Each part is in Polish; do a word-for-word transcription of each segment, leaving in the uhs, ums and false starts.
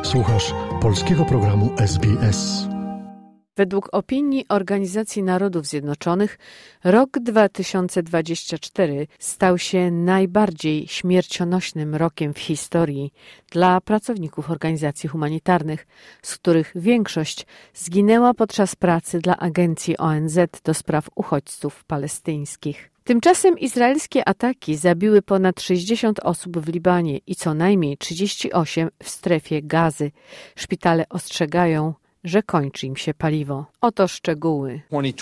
Słuchasz polskiego programu S B S. Według opinii Organizacji Narodów Zjednoczonych rok dwa tysiące dwudziesty czwarty stał się najbardziej śmiercionośnym rokiem w historii dla pracowników organizacji humanitarnych, z których większość zginęła podczas pracy dla Agencji O N Z do spraw uchodźców palestyńskich. Tymczasem izraelskie ataki zabiły ponad sześćdziesiąt osób w Libanie i co najmniej trzydzieści osiem w strefie Gazy. Szpitale ostrzegają, że kończy im się paliwo. Oto szczegóły.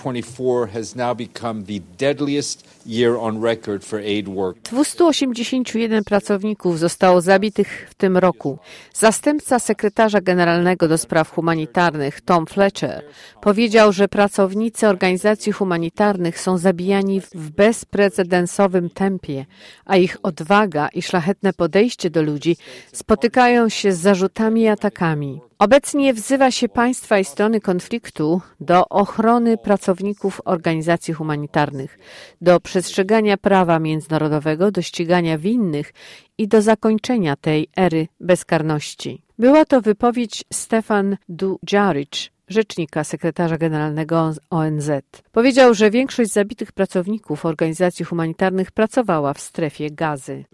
dwieście osiemdziesiąt jeden pracowników zostało zabitych w tym roku. Zastępca sekretarza generalnego do spraw humanitarnych Tom Fletcher powiedział, że pracownicy organizacji humanitarnych są zabijani w bezprecedensowym tempie, a ich odwaga i szlachetne podejście do ludzi spotykają się z zarzutami i atakami. Obecnie wzywa się państwa i strony konfliktu do ochrony pracowników organizacji humanitarnych, do przestrzegania prawa międzynarodowego, do ścigania winnych i do zakończenia tej ery bezkarności. Była to wypowiedź Stefan Dujarric, rzecznika sekretarza generalnego O N Z. Powiedział, że większość zabitych pracowników organizacji humanitarnych pracowała w strefie Gazy.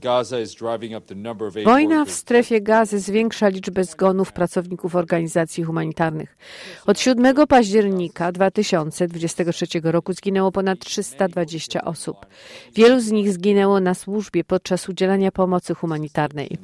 Wojna w strefie Gazy zwiększa liczbę zgonów pracowników organizacji humanitarnych. Od siódmego października dwa tysiące dwudziestego trzeciego roku zginęło ponad trzysta dwadzieścia osób. Wielu z nich zginęło na służbie podczas udzielania pomocy humanitarnej.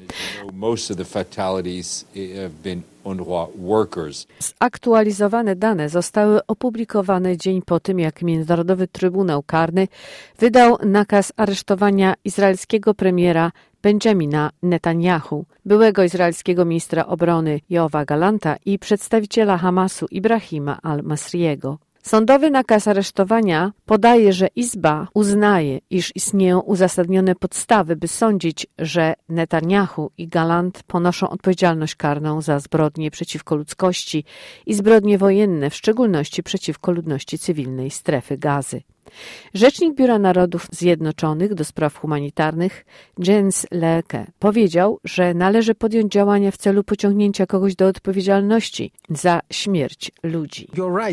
Zaktualizowane dane zostały opublikowane dzień po tym, jak Międzynarodowy Trybunał Karny wydał nakaz aresztowania izraelskiego premiera Benjamina Netanyahu, byłego izraelskiego ministra obrony Yoawa Gallanta i przedstawiciela Hamasu Ibrahima al-Masriego. Sądowy nakaz aresztowania podaje, że Izba uznaje, iż istnieją uzasadnione podstawy, by sądzić, że Netanyahu i Gallant ponoszą odpowiedzialność karną za zbrodnie przeciwko ludzkości i zbrodnie wojenne, w szczególności przeciwko ludności cywilnej strefy Gazy. Rzecznik Biura Narodów Zjednoczonych do spraw humanitarnych Jens Leke powiedział, że należy podjąć działania w celu pociągnięcia kogoś do odpowiedzialności za śmierć ludzi.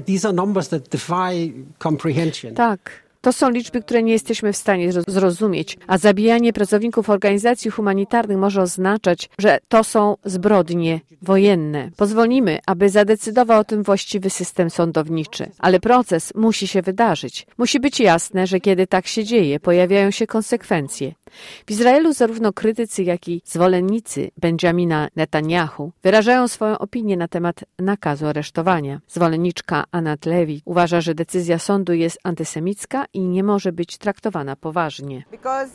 Tak. To są liczby, które nie jesteśmy w stanie zrozumieć, a zabijanie pracowników organizacji humanitarnych może oznaczać, że to są zbrodnie wojenne. Pozwolimy, aby zadecydował o tym właściwy system sądowniczy, ale proces musi się wydarzyć. Musi być jasne, że kiedy tak się dzieje, pojawiają się konsekwencje. W Izraelu zarówno krytycy, jak i zwolennicy Benjamina Netanyahu wyrażają swoją opinię na temat nakazu aresztowania. Zwolenniczka Anat Levi uważa, że decyzja sądu jest antysemicka i nie może być traktowana poważnie.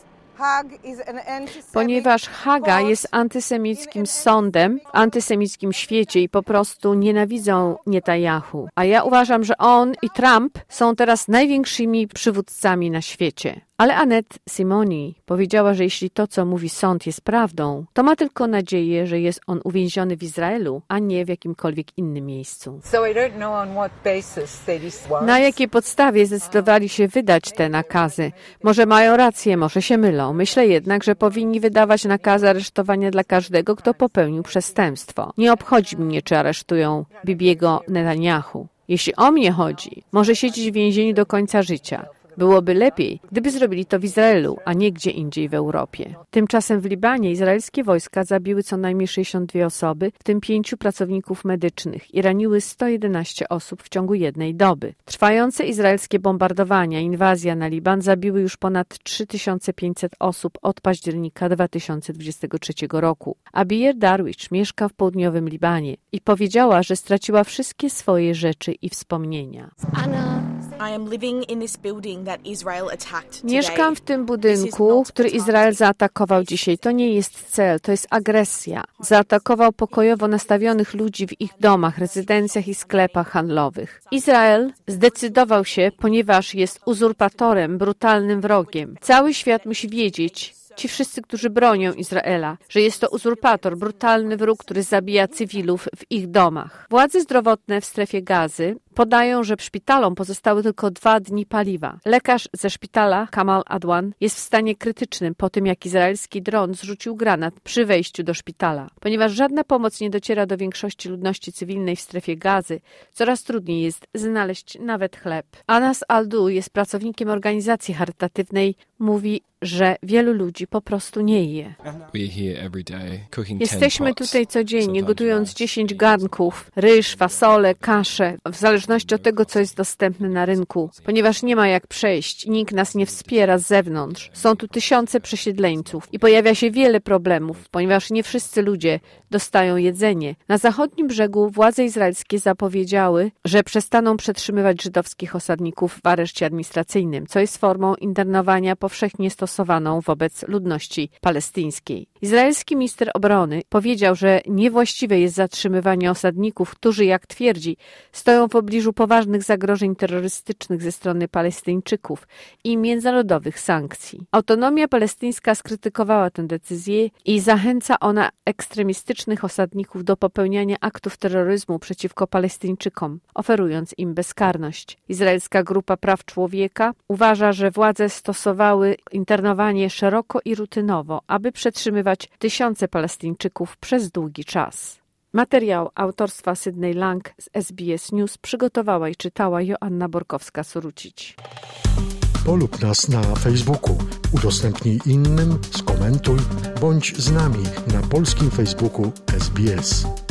Ponieważ Haga jest antysemickim sądem w antysemickim świecie i po prostu nienawidzą Netanyahu. A ja uważam, że on i Trump są teraz największymi przywódcami na świecie. Ale Annette Simoni powiedziała, że jeśli to, co mówi sąd, jest prawdą, to ma tylko nadzieję, że jest on uwięziony w Izraelu, a nie w jakimkolwiek innym miejscu. Na jakiej podstawie zdecydowali się wydać te nakazy? Może mają rację, może się mylą. Myślę jednak, że powinni wydawać nakazy aresztowania dla każdego, kto popełnił przestępstwo. Nie obchodzi mnie, czy aresztują Bibiego Netanyahu. Jeśli o mnie chodzi, może siedzieć w więzieniu do końca życia. Byłoby lepiej, gdyby zrobili to w Izraelu, a nie gdzie indziej w Europie. Tymczasem w Libanie izraelskie wojska zabiły co najmniej sześćdziesiąt dwie osoby, w tym pięciu pracowników medycznych i raniły sto jedenaście osób w ciągu jednej doby. Trwające izraelskie bombardowania i inwazja na Liban zabiły już ponad trzy tysiące pięćset osób od października dwa tysiące dwudziestego trzeciego roku. Abiyer Darwish mieszka w południowym Libanie i powiedziała, że straciła wszystkie swoje rzeczy i wspomnienia. Mieszkam w tym budynku, który Izrael zaatakował dzisiaj. To nie jest cel, to jest agresja. Zaatakował pokojowo nastawionych ludzi w ich domach, rezydencjach i sklepach handlowych. Izrael zdecydował się, ponieważ jest uzurpatorem, brutalnym wrogiem. Cały świat musi wiedzieć, ci wszyscy, którzy bronią Izraela, że jest to uzurpator, brutalny wróg, który zabija cywilów w ich domach. Władze zdrowotne w strefie Gazy Podają, że szpitalom pozostały tylko dwa dni paliwa. Lekarz ze szpitala, Kamal Adwan, jest w stanie krytycznym po tym, jak izraelski dron zrzucił granat przy wejściu do szpitala. Ponieważ żadna pomoc nie dociera do większości ludności cywilnej w strefie Gazy, coraz trudniej jest znaleźć nawet chleb. Anas Aldu jest pracownikiem organizacji charytatywnej. Mówi, że wielu ludzi po prostu nie je. Jesteśmy tutaj codziennie, gotując dziesięć garnków, ryż, fasolę, kaszę, w zależności od tego, co jest dostępne na rynku. Ponieważ nie ma jak przejść, nikt nas nie wspiera z zewnątrz. Są tu tysiące przesiedleńców i pojawia się wiele problemów, ponieważ nie wszyscy ludzie dostają jedzenie. Na zachodnim brzegu władze izraelskie zapowiedziały, że przestaną przetrzymywać żydowskich osadników w areszcie administracyjnym, co jest formą internowania powszechnie stosowaną wobec ludności palestyńskiej. Izraelski minister obrony powiedział, że niewłaściwe jest zatrzymywanie osadników, którzy, jak twierdzi, stoją w pobliżu poważnych zagrożeń terrorystycznych ze strony Palestyńczyków i międzynarodowych sankcji. Autonomia palestyńska skrytykowała tę decyzję i zachęca ona ekstremistycznych osadników do popełniania aktów terroryzmu przeciwko Palestyńczykom, oferując im bezkarność. Izraelska Grupa Praw Człowieka uważa, że władze stosowały internowanie szeroko i rutynowo, aby przetrzymywać tysiące Palestyńczyków przez długi czas. Materiał autorstwa Sydney Lang z S B S News przygotowała i czytała Joanna Borkowska-Surucić. Polub nas na Facebooku, udostępnij innym, skomentuj, bądź z nami na polskim Facebooku S B S.